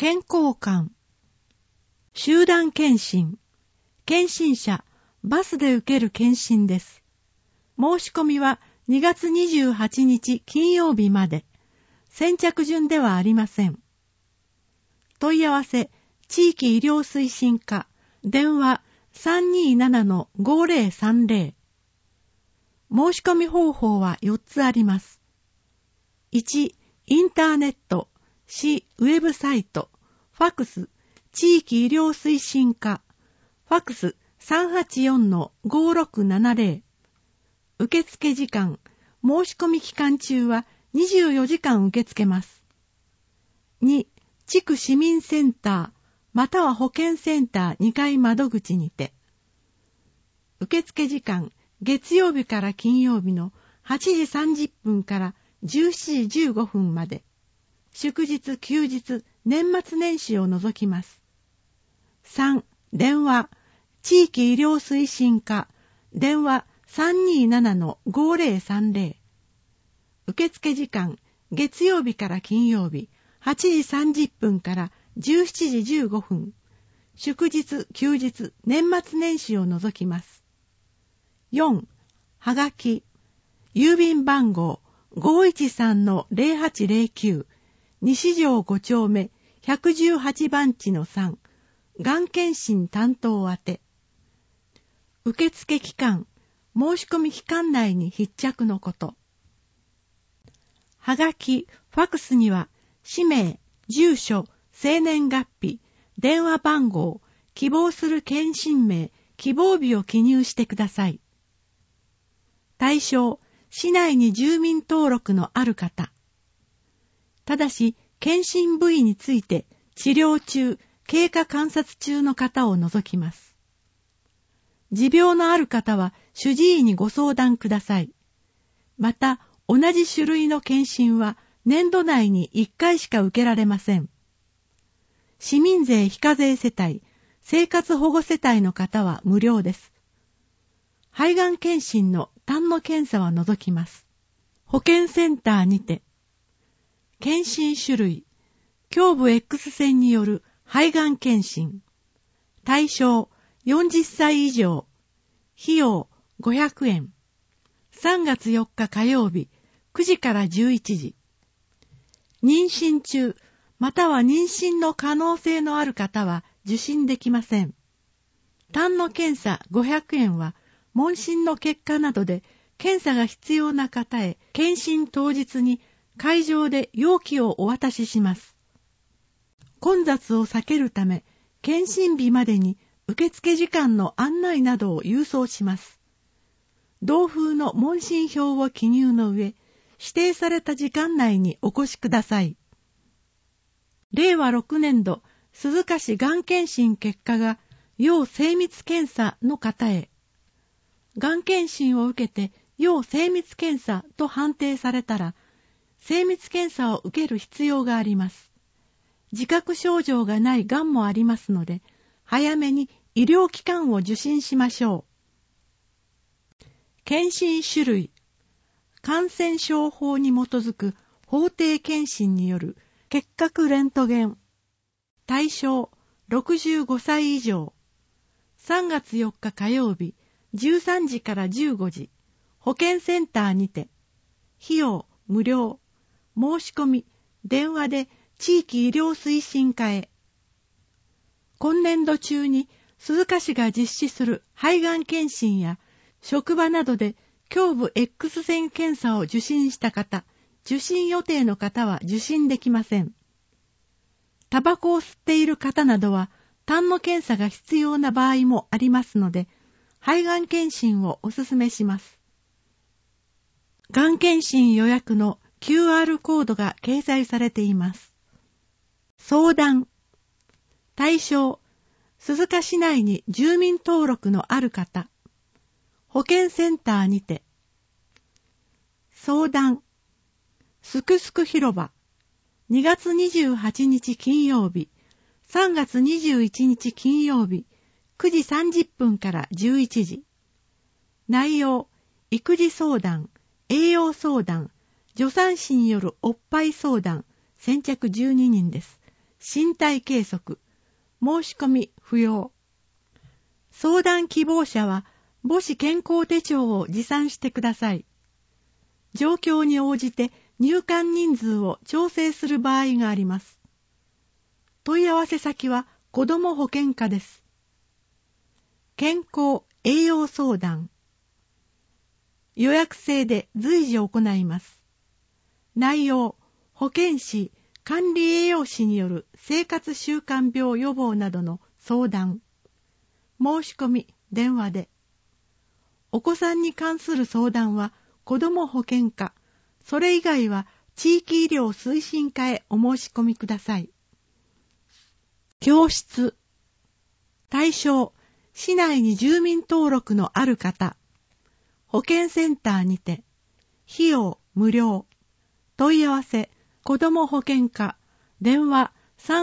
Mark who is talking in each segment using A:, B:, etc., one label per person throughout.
A: 健康館、集団検診、検診者、バスで受ける検診です。申し込みは2月28日金曜日まで。先着順ではありません。問い合わせ、地域医療推進課、電話 327-5030。申し込み方法は4つあります。1、インターネット、市ウェブサイト、ファクス、地域医療推進課、ファクス 384-5670。受付時間、申し込み期間中は24時間受け付けます。2、地区市民センター、または保健センター2階窓口にて。受付時間、月曜日から金曜日の8時30分から17時15分まで。祝日、休日、年末年始を除きます。3、電話、地域医療推進課、電話 327-5030。受付時間、月曜日から金曜日、8時30分から17時15分。祝日、休日、年末年始を除きます。4、はがき、郵便番号 513-0809、西条5丁目118番地の3、がん検診担当宛て。受付期間、申し込み期間内に必着のこと。はがき、ファクスには、氏名、住所、生年月日、電話番号、希望する検診名、希望日を記入してください。対象、市内に住民登録のある方。ただし、検診部位について、治療中、経過観察中の方を除きます。持病のある方は、主治医にご相談ください。また、同じ種類の検診は、年度内に1回しか受けられません。市民税非課税世帯、生活保護世帯の方は無料です。肺がん検診の痰の検査は除きます。保健センターにて。検診種類、胸部 X 線による肺がん検診。対象、40歳以上。費用、500円。3月4日火曜日、9時から11時。妊娠中、または妊娠の可能性のある方は受診できません。痰の検査500円は、問診の結果などで検査が必要な方へ検診当日に会場で容器をお渡しします。混雑を避けるため、検診日までに受付時間の案内などを郵送します。同封の問診票を記入の上、指定された時間内にお越しください。令和6年度鈴鹿市がん検診結果が要精密検査の方へ。がん検診を受けて要精密検査と判定されたら、精密検査を受ける必要があります。自覚症状がないがんもありますので、早めに医療機関を受診しましょう。検診種類、感染症法に基づく法定検診による結核レントゲン。対象、65歳以上。3月4日火曜日、13時から15時。保健センターにて。費用、無料。申し込み、電話で地域医療推進課へ。今年度中に鈴鹿市が実施する肺がん検診や職場などで胸部 X 線検査を受診した方、受診予定の方は受診できません。タバコを吸っている方などは痰の検査が必要な場合もありますので、肺がん検診をお勧めします。がん検診予約の QR コードが掲載されています。相談。対象、鈴鹿市内に住民登録のある方。保健センターにて。相談。すくすく広場。2月28日金曜日、3月21日金曜日、9時30分から11時。内容、育児相談、栄養相談、助産師によるおっぱい相談、先着12人です。 身体計測、申し込み不要。相談希望者は母子健康手帳を持参してください。状況に応じて入館人数を調整する場合があります。問い合わせ先は子ども保健課です。健康栄養相談。予約制で随時行います。内容、保健師、管理栄養士による生活習慣病予防などの相談。申し込み、電話で。お子さんに関する相談は子ども保健課、それ以外は地域医療推進課へお申し込みください。教室。対象、市内に住民登録のある方。保健センターにて。費用無料。問い合わせ、子ども保健課、電話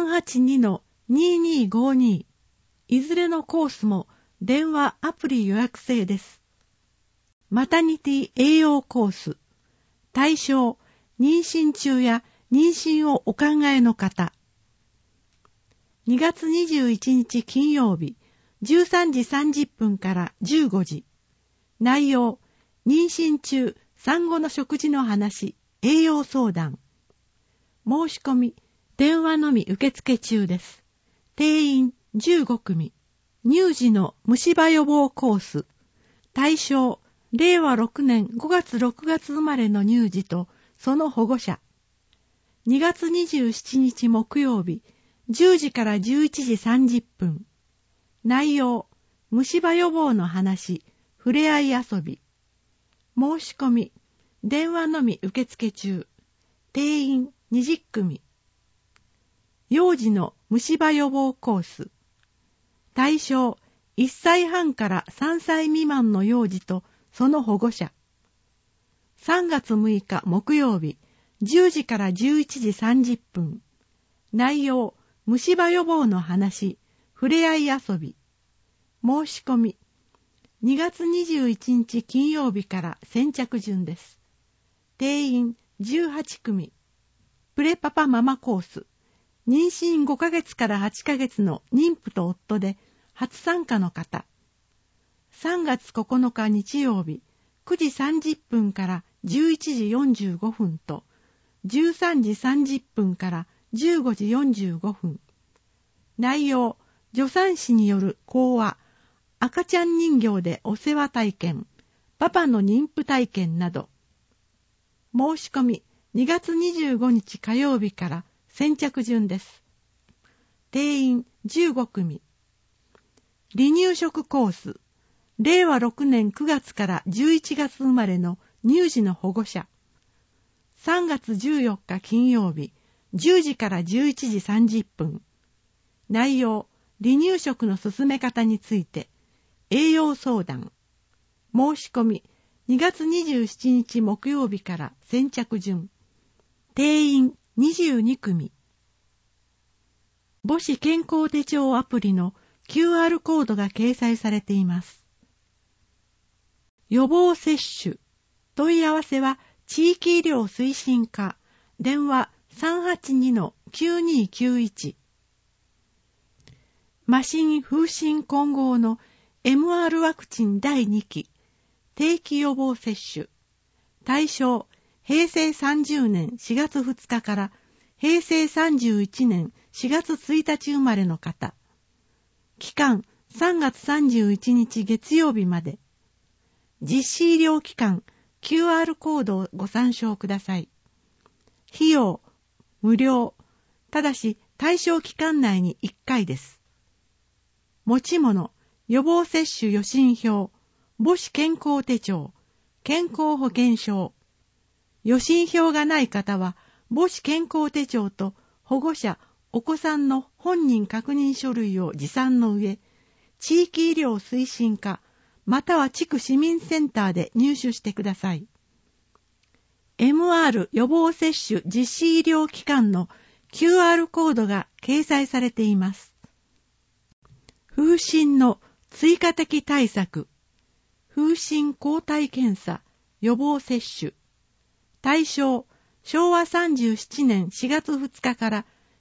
A: 382-2252。いずれのコースも電話アプリ予約制です。マタニティ栄養コース。対象、妊娠中や妊娠をお考えの方。2月21日金曜日、13時30分から15時。内容、妊娠中、産後の食事の話、栄養相談。申し込み、電話のみ受付中です。定員15組。乳児の虫歯予防コース。対象、令和6年5月6月生まれの乳児とその保護者。2月27日木曜日、10時から11時30分。内容、虫歯予防の話、ふれあい遊び。申し込み、電話のみ受付中。定員20組。幼児の虫歯予防コース。対象、1歳半から3歳未満の幼児とその保護者。3月6日木曜日、10時から11時30分。内容、虫歯予防の話、ふれあい遊び。申し込み。2月21日金曜日から先着順です。定員18組。プレパパママコース。妊娠5ヶ月から8ヶ月の妊婦と夫で初参加の方。3月9日日曜日、9時30分から11時45分と、13時30分から15時45分。内容、助産師による講話、赤ちゃん人形でお世話体験、パパの妊婦体験など。申し込み、2月25日火曜日から先着順です。定員15組。離乳食コース。令和6年9月から11月生まれの乳児の保護者。3月14日金曜日、10時から11時30分。内容、離乳食の進め方について、栄養相談。申し込み、2月27日木曜日から先着順。定員22組。母子健康手帳アプリの QR コードが掲載されています。予防接種。問い合わせは地域医療推進課。電話 382-9291。麻疹風疹混合の MR ワクチン第2期。定期予防接種。対象、平成30年4月2日から平成31年4月1日生まれの方。期間3月31日月曜日まで。実施医療機関 QR コードをご参照ください。費用無料。ただし対象期間内に1回です。持ち物、予防接種予診票、母子健康手帳、健康保険証。予診票がない方は母子健康手帳と保護者、お子さんの本人確認書類を持参の上、地域医療推進課または地区市民センターで入手してください。MR 予防接種実施医療機関の QR コードが掲載されています。風疹の追加的対策。風疹抗体検査予防接種。対象、昭和37年4月2日から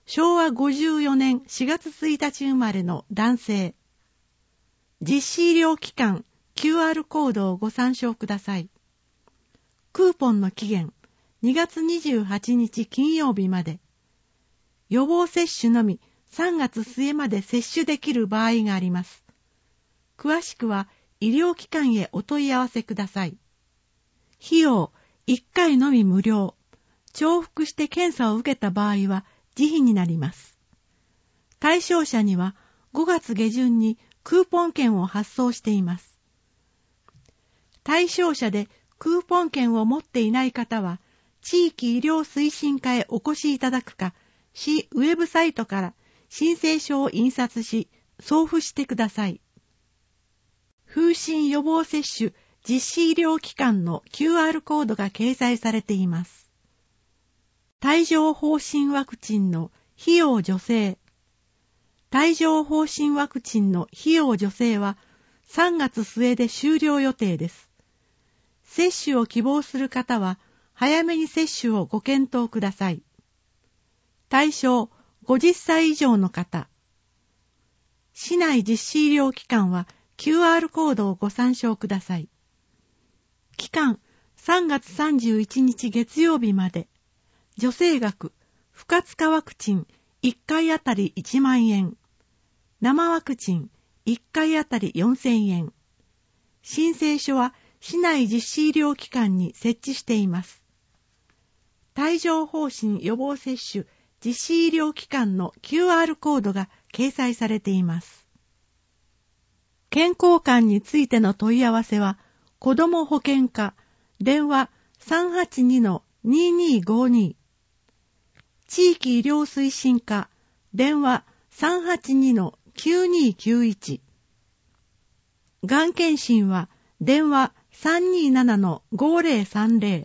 A: 昭和54年4月1日生まれの男性。実施医療機関 QR コードをご参照ください。クーポンの期限2月28日金曜日まで。予防接種のみ3月末まで接種できる場合があります。詳しくは医療機関へお問い合わせください。費用1回のみ無料。重複して検査を受けた場合は自費になります。対象者には5月下旬にクーポン券を発送しています。対象者でクーポン券を持っていない方は、地域医療推進課へお越しいただくか、市ウェブサイトから申請書を印刷し、送付してください。風疹予防接種実施医療機関の QR コードが掲載されています。帯状疱疹ワクチンの費用助成。帯状疱疹ワクチンの費用助成は3月末で終了予定です。接種を希望する方は早めに接種をご検討ください。対象50歳以上の方。市内実施医療機関は QR コードをご参照ください。期間3月31日月曜日まで。助成額、不活化ワクチン1回あたり1万円。生ワクチン1回あたり4000円。申請書は市内実施医療機関に設置しています。帯状疱疹予防接種実施医療機関の QR コードが掲載されています。健康観についての問い合わせは、子ども保険課、電話 382-2252。地域医療推進課、電話 382-9291。がん検診は、電話 327-5030。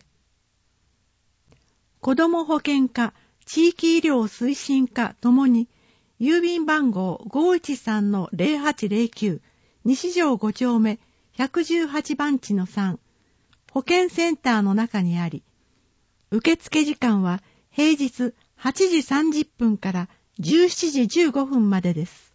A: 子ども保険課、地域医療推進課ともに、郵便番号 513-0809、西条5丁目118番地の3、保健センターの中にあり、受付時間は平日8時30分から17時15分までです。